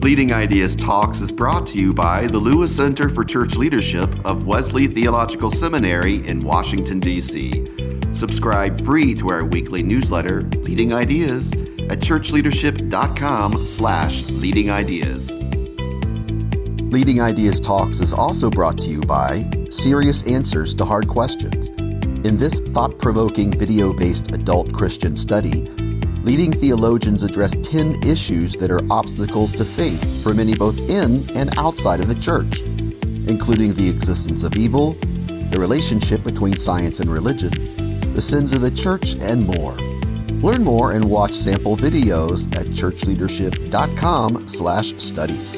Leading Ideas Talks is brought to you by the Lewis Center for Church Leadership of Wesley Theological Seminary in Washington, D.C. Subscribe free to our weekly newsletter, Leading Ideas, at churchleadership.com/leading ideas. Leading Ideas Talks is also brought to you by Serious Answers to Hard Questions. In this thought-provoking video-based adult Christian study, leading theologians address 10 issues that are obstacles to faith for many both in and outside of the church, including the existence of evil, the relationship between science and religion, the sins of the church, and more. Learn more and watch sample videos at churchleadership.com/studies.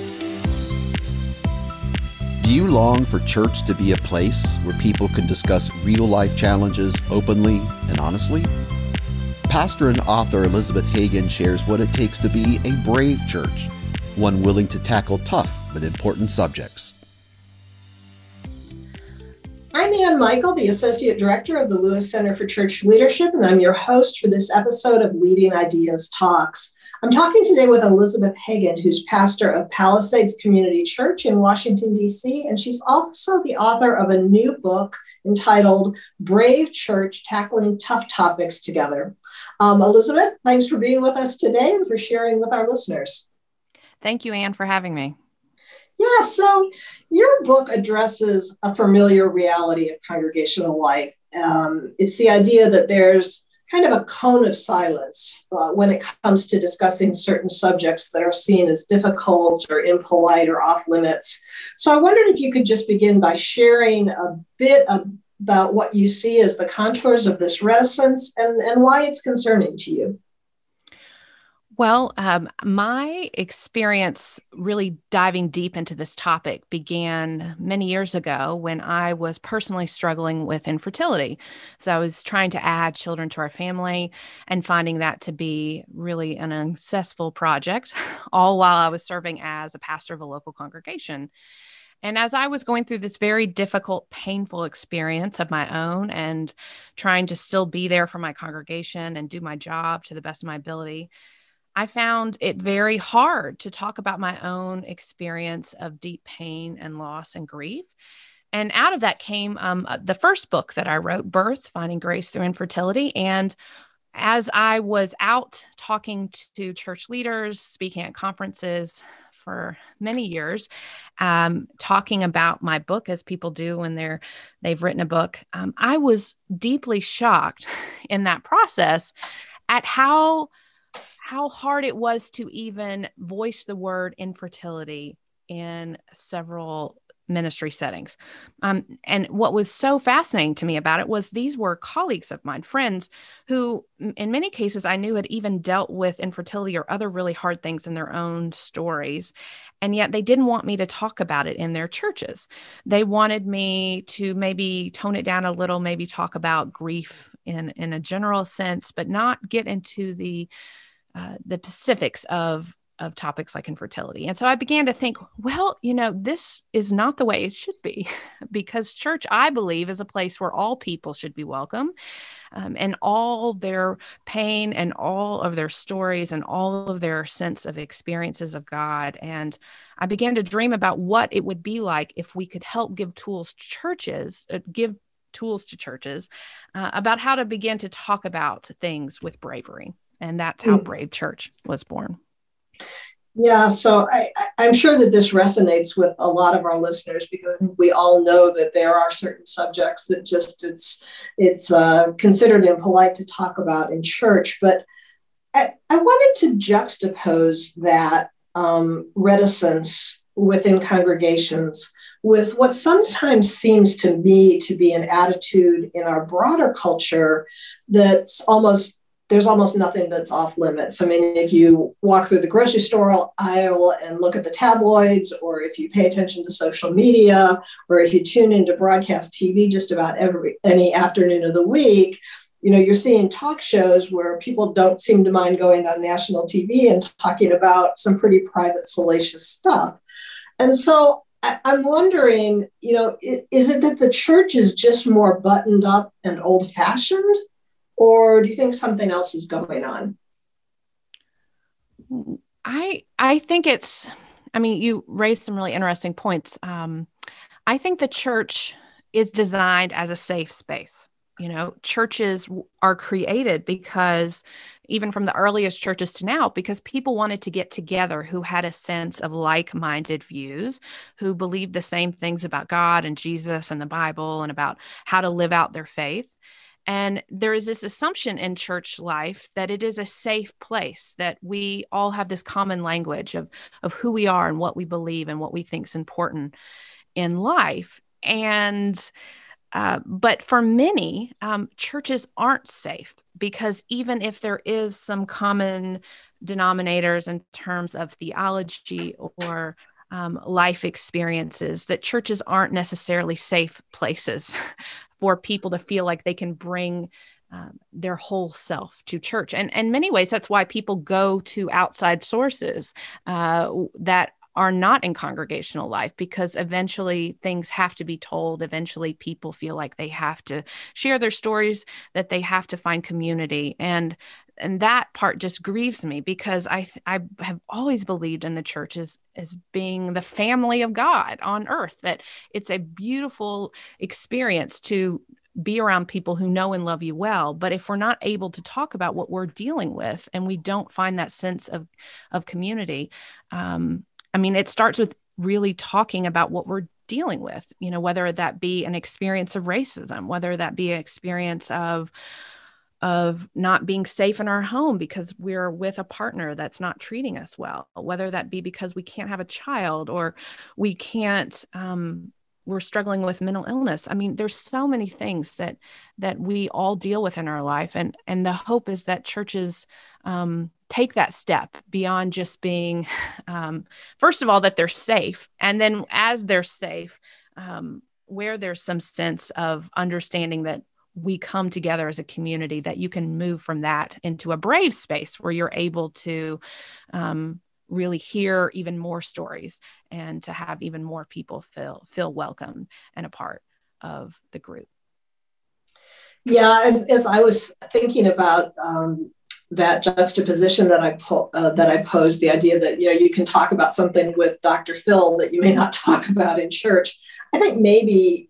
Do you long for church to be a place where people can discuss real-life challenges openly and honestly? Pastor and author Elizabeth Hagen shares what it takes to be a brave church, one willing to tackle tough but important subjects. I'm Ann Michael, the Associate Director of the Lewis Center for Church Leadership, and I'm your host for this episode of Leading Ideas Talks. I'm talking today with Elizabeth Hagen, who's pastor of Palisades Community Church in Washington, D.C., and she's also the author of a new book entitled Brave Church, Tackling Tough Topics Together. Elizabeth, thanks for being with us today and for sharing with our listeners. Thank you, Ann, for having me. Yeah, so your book addresses a familiar reality of congregational life. It's the idea that there's kind of a cone of silence when it comes to discussing certain subjects that are seen as difficult or impolite or off limits. So I wondered if you could just begin by sharing a bit about what you see as the contours of this reticence and why it's concerning to you. Well, my experience really diving deep into this topic began many years ago when I was personally struggling with infertility. So I was trying to add children to our family and finding that to be really an unsuccessful project, all while I was serving as a pastor of a local congregation. And as I was going through this very difficult, painful experience of my own and trying to still be there for my congregation and do my job to the best of my ability, I found it very hard to talk about my own experience of deep pain and loss and grief. And out of that came the first book that I wrote, Birth, Finding Grace Through Infertility. And as I was out talking to church leaders, speaking at conferences for many years, talking about my book as people do when they've written a book, I was deeply shocked in that process at how hard it was to even voice the word infertility in several ministry settings. And what was so fascinating to me about it was these were colleagues of mine, friends who in many cases I knew had even dealt with infertility or other really hard things in their own stories. And yet they didn't want me to talk about it in their churches. They wanted me to maybe tone it down a little, maybe talk about grief in a general sense, but not get into the specifics of topics like infertility. And so I began to think, well, this is not the way it should be, because church, I believe, is a place where all people should be welcome, and all their pain and all of their stories and all of their sense of experiences of God. And I began to dream about what it would be like if we could help give tools to churches, about how to begin to talk about things with bravery. And that's how Brave Church was born. Yeah, so I'm sure that this resonates with a lot of our listeners, because I think we all know that there are certain subjects that just it's considered impolite to talk about in church. But I wanted to juxtapose that reticence within congregations with what sometimes seems to me to be an attitude in our broader culture there's almost nothing that's off limits. I mean, if you walk through the grocery store aisle and look at the tabloids, or if you pay attention to social media, or if you tune into broadcast TV just about any afternoon of the week, you're seeing talk shows where people don't seem to mind going on national TV and talking about some pretty private, salacious stuff. And so I'm wondering, is it that the church is just more buttoned up and old-fashioned? Or do you think something else is going on? I think it's I mean, you raised some really interesting points. I think the church is designed as a safe space. Churches are created because, even from the earliest churches to now, because people wanted to get together who had a sense of like-minded views, who believed the same things about God and Jesus and the Bible and about how to live out their faith. And there is this assumption in church life that it is a safe place, that we all have this common language of who we are and what we believe and what we think is important in life. But for many, churches aren't safe, because even if there is some common denominators in terms of theology or life experiences, that churches aren't necessarily safe places for people to feel like they can bring their whole self to church. And in many ways, that's why people go to outside sources that are not in congregational life, because eventually things have to be told. Eventually people feel like they have to share their stories, that they have to find community. And that part just grieves me, because I have always believed in the church as being the family of God on earth, that it's a beautiful experience to be around people who know and love you well. But if we're not able to talk about what we're dealing with, and we don't find that sense of community, I mean, it starts with really talking about what we're dealing with, whether that be an experience of racism, whether that be an experience of not being safe in our home because we're with a partner that's not treating us well, whether that be because we can't have a child, or we can't, we're struggling with mental illness. I mean, there's so many things that we all deal with in our life. And the hope is that churches take that step beyond just being, first of all, that they're safe. And then as they're safe, where there's some sense of understanding that we come together as a community, that you can move from that into a brave space where you're able to really hear even more stories, and to have even more people feel welcome and a part of the group. Yeah, as I was thinking about that juxtaposition that I posed, the idea that you can talk about something with Dr. Phil that you may not talk about in church. I think maybe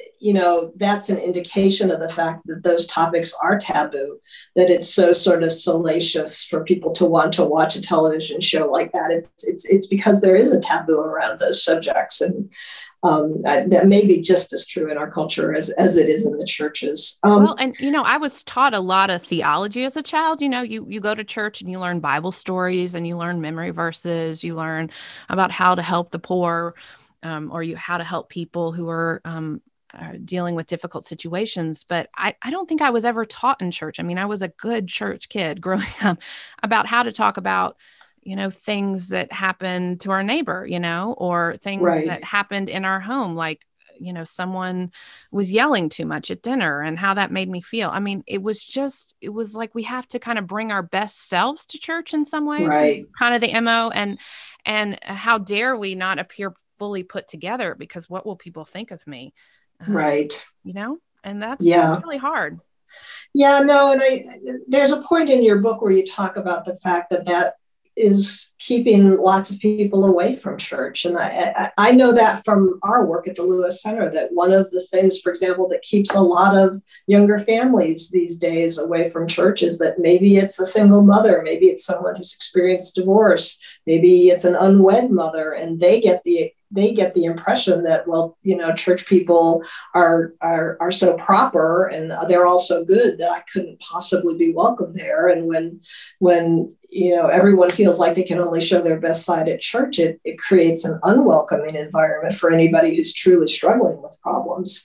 that's an indication of the fact that those topics are taboo, that it's so sort of salacious for people to want to watch a television show like that. It's because there is a taboo around those subjects, and that may be just as true in our culture as it is in the churches. Well, and I was taught a lot of theology as a child. You go to church and you learn Bible stories, and you learn memory verses, you learn about how to help the poor, or how to help people who are dealing with difficult situations. But I don't think I was ever taught in church. I mean, I was a good church kid growing up about how to talk about, things that happened to our neighbor, or things Right. that happened in our home, like, someone was yelling too much at dinner and how that made me feel. I mean, it was like we have to kind of bring our best selves to church in some ways, Right. kind of the MO. And how dare we not appear fully put together, because what will people think of me? Right. And that's really hard. Yeah, no. And there's a point in your book where you talk about the fact that is keeping lots of people away from church. And I know that from our work at the Lewis Center, that one of the things, for example, that keeps a lot of younger families these days away from church is that maybe it's a single mother, maybe it's someone who's experienced divorce, maybe it's an unwed mother, and they get the impression that, well, church people are so proper and they're all so good that I couldn't possibly be welcome there. And when everyone feels like they can only show their best side at church, it creates an unwelcoming environment for anybody who's truly struggling with problems.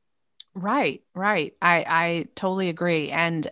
Right. I totally agree. And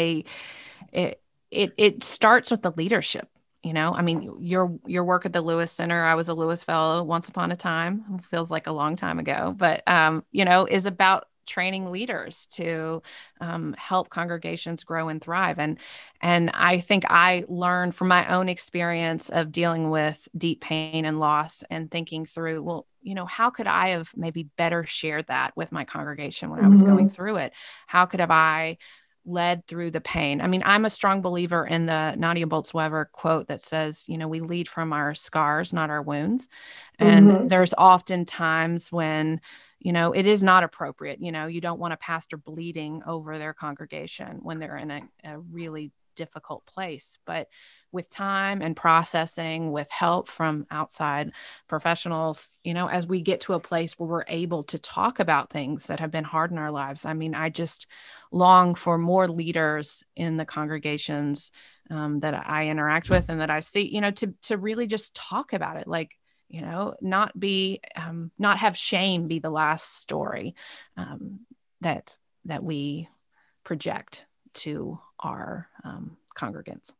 it starts with the leadership. I mean, your work at the Lewis Center, I was a Lewis Fellow once upon a time, feels like a long time ago, but, is about training leaders to help congregations grow and thrive. And I think I learned from my own experience of dealing with deep pain and loss and thinking through, well, how could I have maybe better shared that with my congregation when I was going through it? How could have I led through the pain. I mean, I'm a strong believer in the Nadia Bolz-Weber quote that says, we lead from our scars, not our wounds. And there's often times when, it is not appropriate. You don't want a pastor bleeding over their congregation when they're in a really difficult place. But with time and processing, with help from outside professionals, as we get to a place where we're able to talk about things that have been hard in our lives. I mean, I just long for more leaders in the congregations that I interact with and that I see, to really just talk about it. Like, not have shame be the last story that we project to our congregants.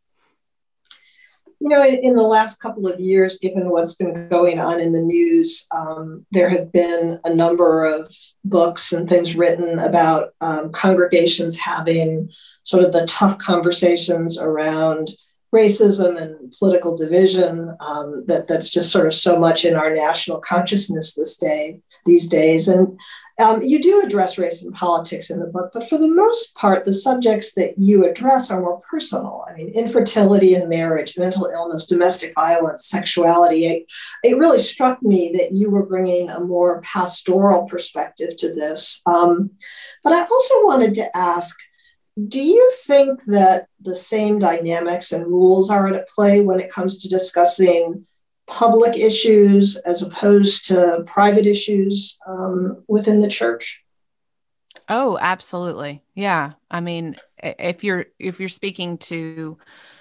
In the last couple of years, given what's been going on in the news, there have been a number of books and things written about congregations having sort of the tough conversations around racism and political division that's just sort of so much in our national consciousness these days. And you do address race and politics in the book, but for the most part, the subjects that you address are more personal. I mean, infertility and marriage, mental illness, domestic violence, sexuality. It really struck me that you were bringing a more pastoral perspective to this. But I also wanted to ask, do you think that the same dynamics and rules are at play when it comes to discussing public issues as opposed to private issues within the church? Oh, absolutely. Yeah. I mean, if you're speaking to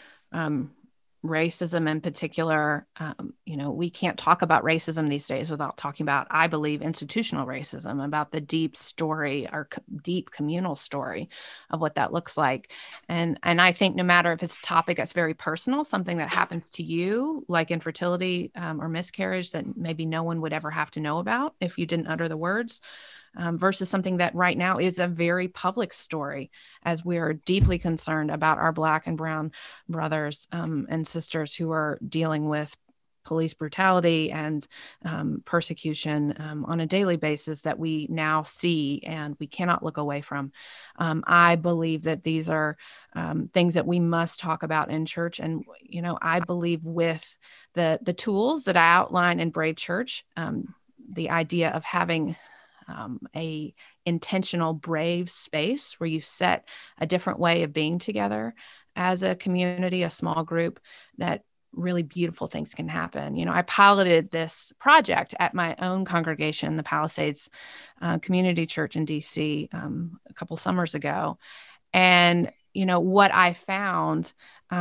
racism in particular, we can't talk about racism these days without talking about, I believe, institutional racism, about the deep story or deep communal story of what that looks like. And I think no matter if it's a topic that's very personal, something that happens to you, like infertility or miscarriage, that maybe no one would ever have to know about if you didn't utter the words, versus something that right now is a very public story, as we are deeply concerned about our Black and brown brothers and sisters who are dealing with police brutality and persecution on a daily basis that we now see and we cannot look away from. I believe that these are things that we must talk about in church. And, I believe with the tools that I outline in Brave Church, the idea of having a intentional, brave space where you set a different way of being together as a community, a small group, that really beautiful things can happen. I piloted this project at my own congregation, the Palisades Community Church in DC, a couple summers ago. And, what I found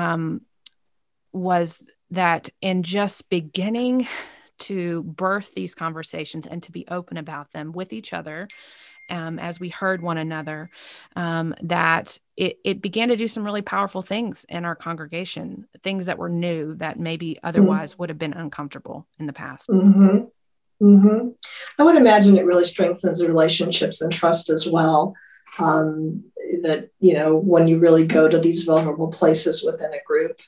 was that in just beginning to birth these conversations and to be open about them with each other, as we heard one another, that it began to do some really powerful things in our congregation, things that were new that maybe otherwise would have been uncomfortable in the past. I would imagine it really strengthens the relationships and trust as well. That, when you really go to these vulnerable places within a group.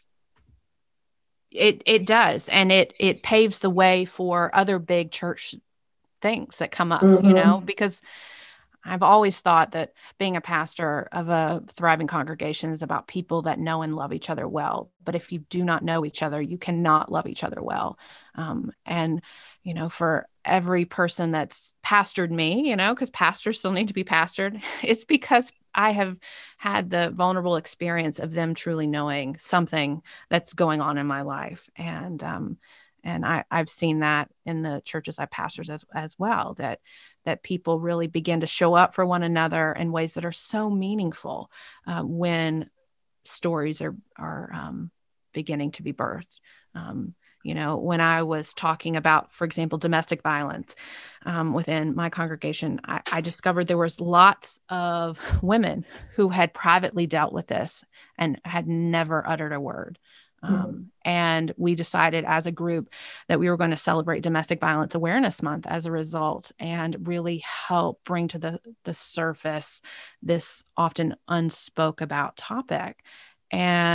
It does. And it paves the way for other big church things that come up, because I've always thought that being a pastor of a thriving congregation is about people that know and love each other well. But if you do not know each other, you cannot love each other well. And for every person that's pastored me, because pastors still need to be pastored, it's because I have had the vulnerable experience of them truly knowing something that's going on in my life. And I've seen that in the churches I pastors as well, that people really begin to show up for one another in ways that are so meaningful when stories are beginning to be birthed. When I was talking about, for example, domestic violence within my congregation, I discovered there was lots of women who had privately dealt with this and had never uttered a word. And we decided as a group that we were going to celebrate Domestic Violence Awareness Month as a result, and really help bring to the surface this often unspoke about topic. And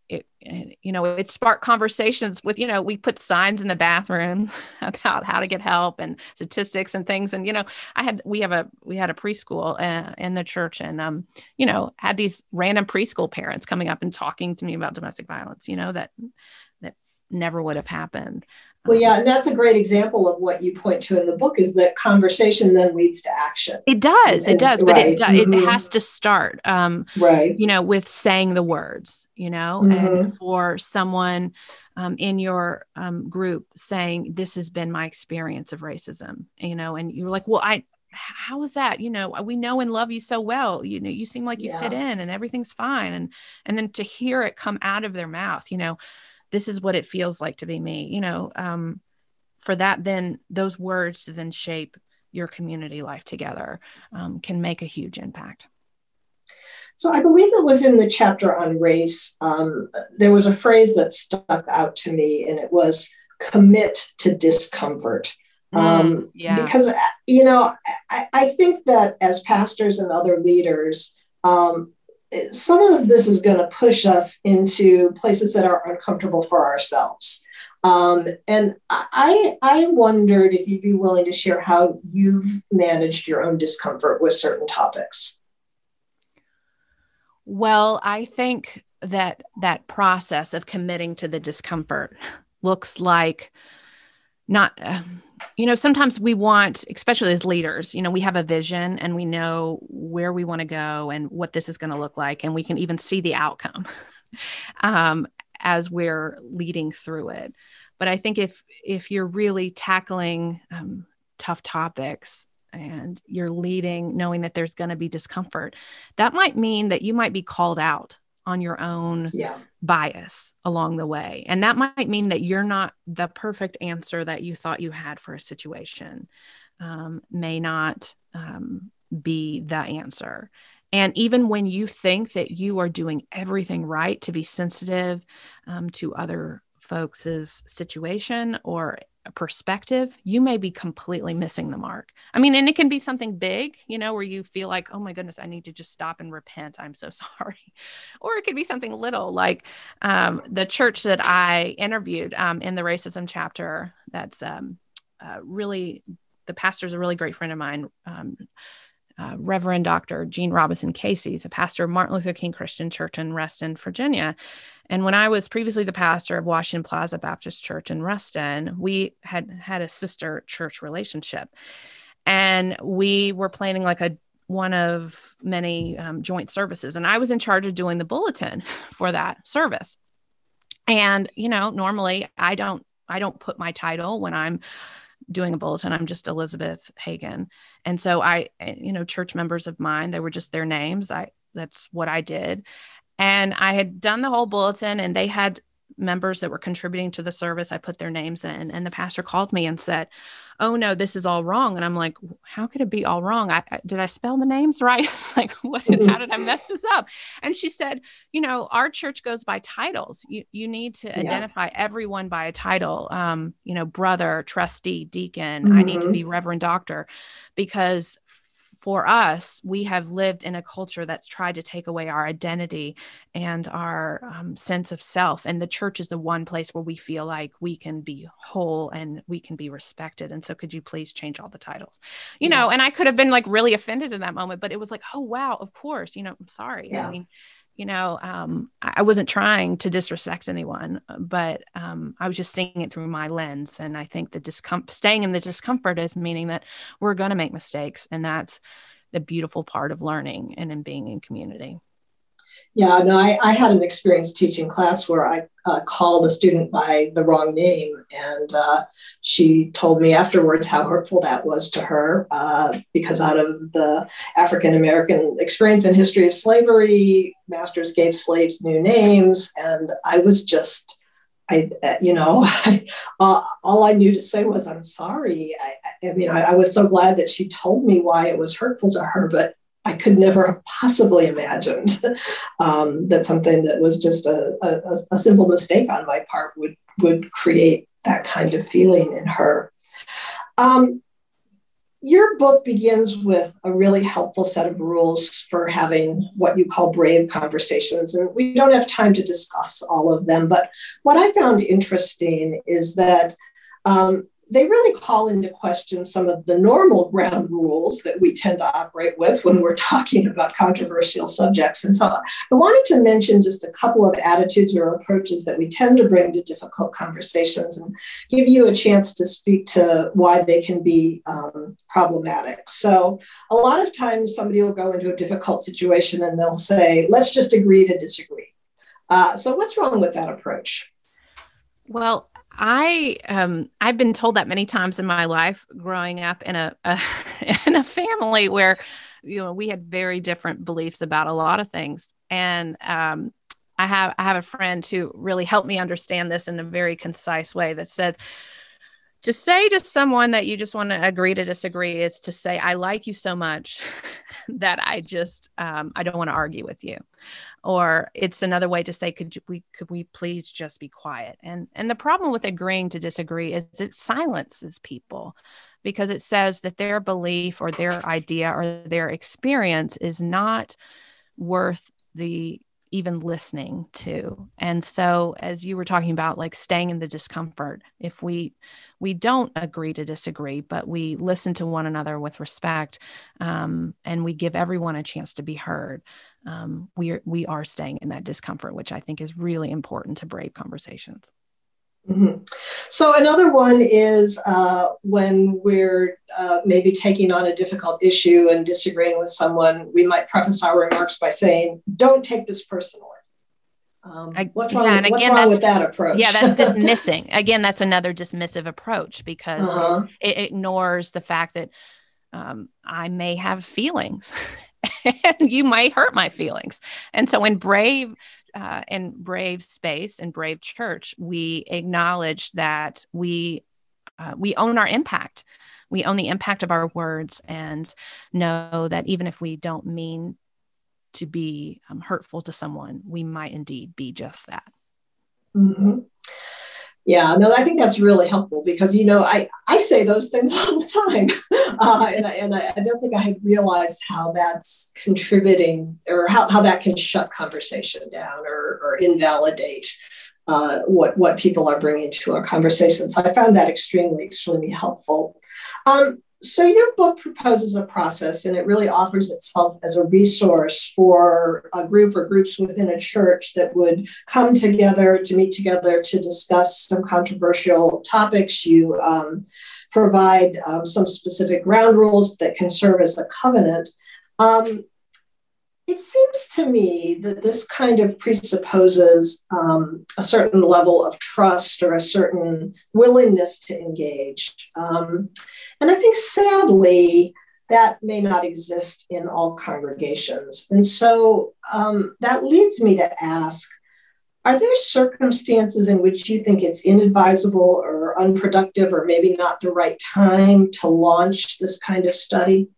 it sparked conversations with, we put signs in the bathroom about how to get help and statistics and things. And, we had a preschool in the church, and, had these random preschool parents coming up and talking to me about domestic violence, that never would have happened. Well, yeah, and that's a great example of what you point to in the book, is that conversation then leads to action. It does, but right. It has to start, right. With saying the words, and for someone in your group saying, this has been my experience of racism, and you're like, well, how is that? We know and love you so well. You seem like you fit in and everything's fine. And then to hear it come out of their mouth, this is what it feels like to be me, for that, then those words to then shape your community life together can make a huge impact. So I believe it was in the chapter on race. There was a phrase that stuck out to me, and it was commit to discomfort. Because, I think that as pastors and other leaders, some of this is going to push us into places that are uncomfortable for ourselves. And I wondered if you'd be willing to share how you've managed your own discomfort with certain topics. Well, I think that process of committing to the discomfort looks like not, sometimes we want, especially as leaders, we have a vision and we know where we want to go and what this is going to look like. And we can even see the outcome as we're leading through it. But I think if you're really tackling tough topics and you're leading, knowing that there's going to be discomfort, that might mean that you might be called out on your own bias along the way. And that might mean that you're not the perfect answer that you thought you had for a situation, may not be the answer. And even when you think that you are doing everything right to be sensitive to other folks' situation or a perspective, you may be completely missing the mark. I mean, and it can be something big, where you feel like, oh my goodness, I need to just stop and repent. I'm so sorry. Or it could be something little, like the church that I interviewed in the racism chapter. That's really, the pastor's a really great friend of mine. Reverend Dr. Gene Robinson Casey is a pastor of Martin Luther King Christian Church in Reston, Virginia. And when I was previously the pastor of Washington Plaza Baptist Church in Reston, we had a sister church relationship. And we were planning like one of many joint services. And I was in charge of doing the bulletin for that service. And, normally I don't put my title when I'm doing a bulletin. I'm just Elizabeth Hagen. And so church members of mine, they were just their names. That's what I did. And I had done the whole bulletin, and they had members that were contributing to the service. I put their names in, and the pastor called me and said, oh no, this is all wrong. And I'm like, how could it be all wrong? Did I spell the names right? Like, how did I mess this up? And she said, our church goes by titles. You need to identify everyone by a title, brother, trustee, deacon. I need to be Reverend Doctor, because for us, we have lived in a culture that's tried to take away our identity and our sense of self. And the church is the one place where we feel like we can be whole and we can be respected. And so could you please change all the titles? And I could have been like really offended in that moment, but it was like, oh, wow, of course, I'm sorry. Yeah. I mean, I wasn't trying to disrespect anyone, but I was just seeing it through my lens. And I think staying in the discomfort is meaning that we're going to make mistakes. And that's the beautiful part of learning and in being in community. Yeah, no, I had an experience teaching class where I called a student by the wrong name. And she told me afterwards how hurtful that was to her, because out of the African-American experience and history of slavery, masters gave slaves new names. And I was just, all I knew to say was, I'm sorry. I was so glad that she told me why it was hurtful to her, but I could never have possibly imagined that something that was just a simple mistake on my part would create that kind of feeling in her. your book begins with a really helpful set of rules for having what you call brave conversations. And we don't have time to discuss all of them. But what I found interesting is that they really call into question some of the normal ground rules that we tend to operate with when we're talking about controversial subjects. And so I wanted to mention just a couple of attitudes or approaches that we tend to bring to difficult conversations and give you a chance to speak to why they can be problematic. So a lot of times somebody will go into a difficult situation and they'll say, let's just agree to disagree. So what's wrong with that approach? Well, I've been told that many times in my life, growing up in a in a family where, we had very different beliefs about a lot of things. And I have a friend who really helped me understand this in a very concise way that said, to say to someone that you just want to agree to disagree is to say, I like you so much that I just, I don't want to argue with you. Or it's another way to say, could we please just be quiet? And the problem with agreeing to disagree is it silences people, because it says that their belief or their idea or their experience is not worth the even listening to. And so, as you were talking about, like staying in the discomfort, if we don't agree to disagree, but we listen to one another with respect, and we give everyone a chance to be heard, we are staying in that discomfort, which I think is really important to brave conversations. Mm-hmm. So another one is when we're maybe taking on a difficult issue and disagreeing with someone, we might preface our remarks by saying, don't take this personally. What's wrong with that approach? Yeah, that's dismissing. Again, that's another dismissive approach, because it ignores the fact that I may have feelings and you might hurt my feelings. And so in Brave space and Brave Church, we acknowledge that we own our impact. We own the impact of our words, and know that even if we don't mean to be hurtful to someone, we might indeed be just that. Mm-hmm. Yeah, no, I think that's really helpful, because, I say those things all the time. And I don't think I had realized how that's contributing, or how that can shut conversation down or invalidate what people are bringing to our conversations. So I found that extremely, extremely helpful. So your book proposes a process, and it really offers itself as a resource for a group or groups within a church that would come together to meet together to discuss some controversial topics. You provide some specific ground rules that can serve as a covenant. It seems to me that this kind of presupposes a certain level of trust or a certain willingness to engage. And I think, sadly, that may not exist in all congregations. And so that leads me to ask, are there circumstances in which you think it's inadvisable or unproductive, or maybe not the right time to launch this kind of study?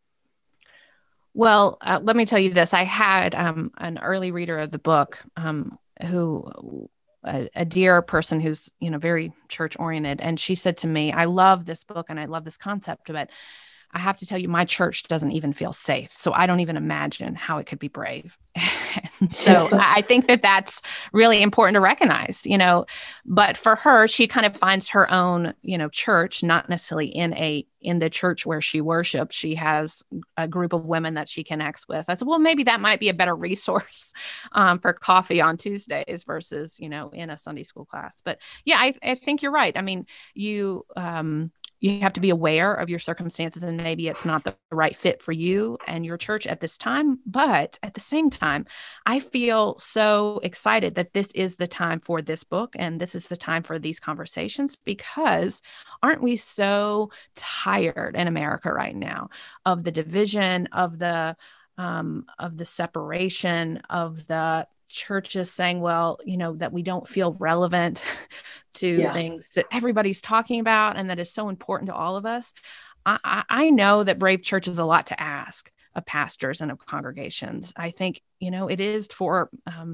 Well, let me tell you this. I had an early reader of the book who a dear person who's, very church oriented. And she said to me, I love this book and I love this concept, but I have to tell you, my church doesn't even feel safe. So I don't even imagine how it could be brave. So I think that that's really important to recognize, but for her, she kind of finds her own, church, not necessarily in the church where she worships. She has a group of women that she connects with. I said, well, maybe that might be a better resource for coffee on Tuesdays versus, in a Sunday school class. But yeah, I think you're right. I mean, you have to be aware of your circumstances, and maybe it's not the right fit for you and your church at this time. But at the same time, I feel so excited that this is the time for this book, and this is the time for these conversations, because aren't we so tired in America right now of the division, of the separation, of the churches saying, well, that we don't feel relevant to things that everybody's talking about and that is so important to all of us. I know that Brave Church is a lot to ask of pastors and of congregations. I think, it is for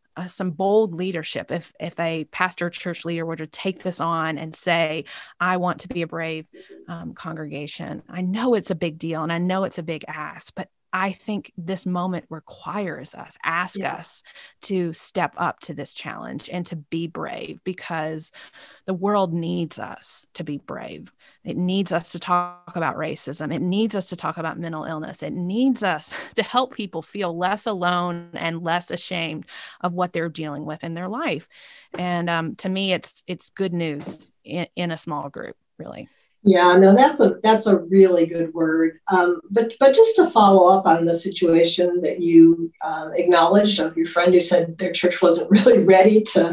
some bold leadership. If a pastor or church leader were to take this on and say, I want to be a brave congregation, I know it's a big deal and I know it's a big ask, but I think this moment requires us, us to step up to this challenge and to be brave, because the world needs us to be brave. It needs us to talk about racism. It needs us to talk about mental illness. It needs us to help people feel less alone and less ashamed of what they're dealing with in their life. And to me, it's good news in a small group, really. Yeah, no, that's a really good word. But just to follow up on the situation that you acknowledged of your friend who said their church wasn't really ready to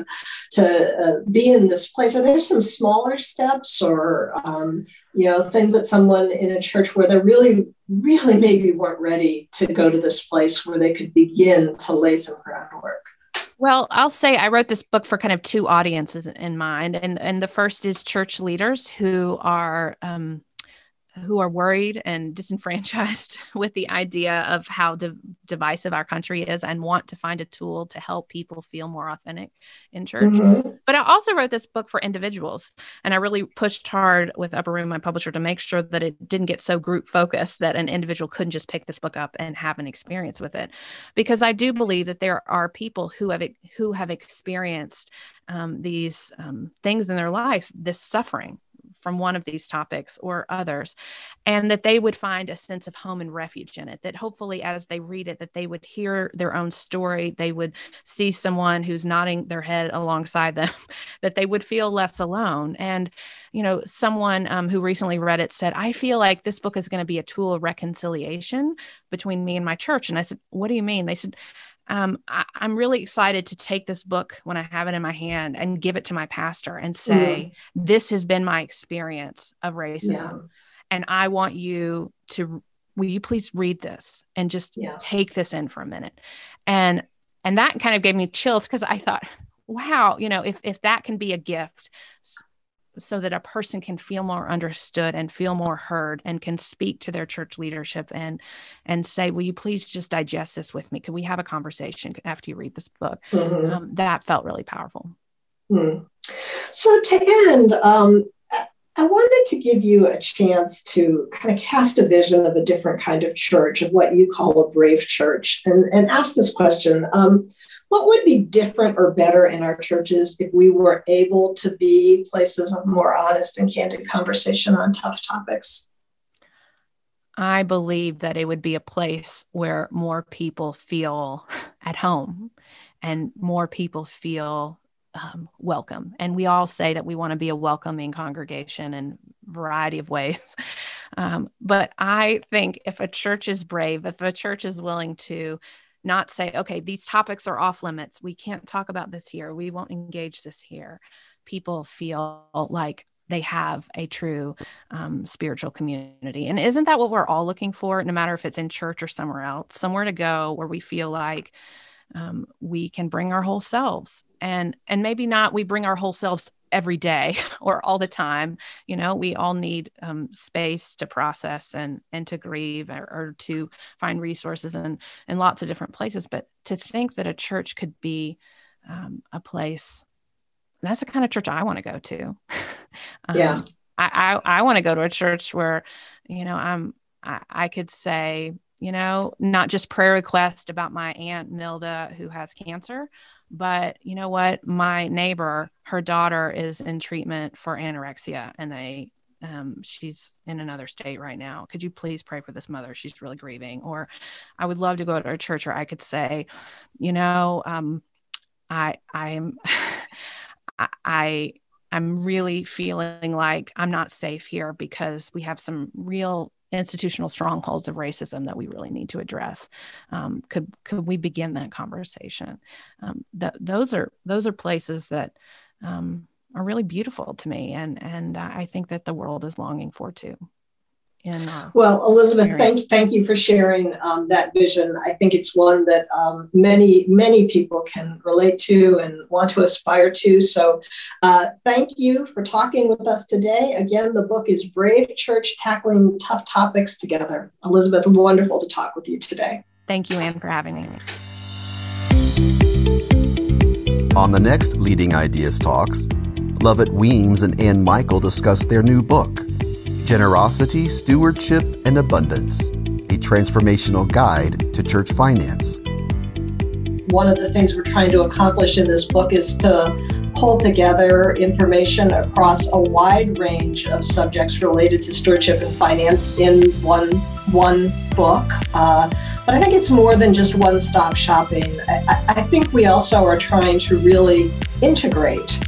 be in this place, are there some smaller steps or things that someone in a church where they really maybe weren't ready to go to this place where they could begin to lay some groundwork? Well, I'll say I wrote this book for kind of two audiences in mind. And the first is church leaders who are worried and disenfranchised with the idea of how divisive our country is and want to find a tool to help people feel more authentic in church. Mm-hmm. But I also wrote this book for individuals. And I really pushed hard with Upper Room, my publisher, to make sure that it didn't get so group focused that an individual couldn't just pick this book up and have an experience with it. Because I do believe that there are people who have experienced these things in their life, this suffering from one of these topics or others, and that they would find a sense of home and refuge in it, that hopefully as they read it, that they would hear their own story, they would see someone who's nodding their head alongside them, that they would feel less alone. And, someone who recently read it said, I feel like this book is going to be a tool of reconciliation between me and my church. And I said, what do you mean? They said, I'm really excited to take this book when I have it in my hand and give it to my pastor and say, this has been my experience of racism. And I want you to, will you please read this and just take this in for a minute? And that kind of gave me chills, because I thought, wow, if that can be a gift so that a person can feel more understood and feel more heard and can speak to their church leadership and say, will you please just digest this with me? Could we have a conversation after you read this book? Mm-hmm. That felt really powerful. Mm. So to end, I wanted to give you a chance to kind of cast a vision of a different kind of church, of what you call a brave church, and ask this question. What would be different or better in our churches if we were able to be places of more honest and candid conversation on tough topics? I believe that it would be a place where more people feel at home and more people feel welcome. And we all say that we want to be a welcoming congregation in a variety of ways. But I think if a church is brave, if a church is willing to not say, okay, these topics are off limits, we can't talk about this here, we won't engage this here, people feel like they have a true spiritual community. And isn't that what we're all looking for, no matter if it's in church or somewhere else, somewhere to go where we feel like we can bring our whole selves, and maybe not we bring our whole selves every day or all the time. We all need space to process and to grieve or to find resources in lots of different places. But to think that a church could be a place, that's the kind of church I want to go to. I want to go to a church where, I could say, not just prayer request about my Aunt Milda who has cancer, but you know what? My neighbor, her daughter is in treatment for anorexia, and she's in another state right now. Could you please pray for this mother? She's really grieving. Or I would love to go to a church where I could say, I'm really feeling like I'm not safe here because we have some real institutional strongholds of racism that we really need to address. Could we begin that conversation? Those are places that are really beautiful to me, and I think that the world is longing for too. Well, Elizabeth, thank you for sharing that vision. I think it's one that many people can relate to and want to aspire to. So thank you for talking with us today. Again, the book is Brave Church, Tackling Tough Topics Together. Elizabeth, wonderful to talk with you today. Thank you, Anne, for having me. On the next Leading Ideas Talks, Lovett Weems and Ann Michael discuss their new book, Generosity, Stewardship, and Abundance, a transformational guide to church finance. One of the things we're trying to accomplish in this book is to pull together information across a wide range of subjects related to stewardship and finance in one book. But I think it's more than just one-stop shopping. I think we also are trying to really integrate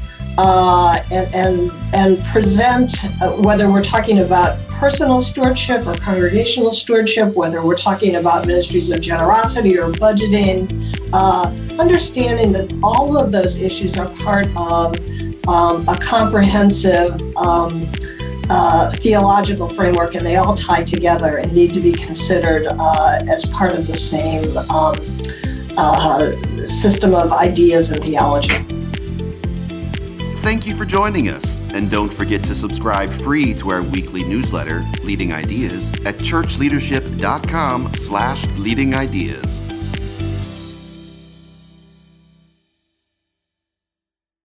and present, whether we're talking about personal stewardship or congregational stewardship, whether we're talking about ministries of generosity or budgeting, understanding that all of those issues are part of a comprehensive theological framework, and they all tie together and need to be considered as part of the same system of ideas and theology. Thank you for joining us, and don't forget to subscribe free to our weekly newsletter, Leading Ideas, at churchleadership.com/leadingideas.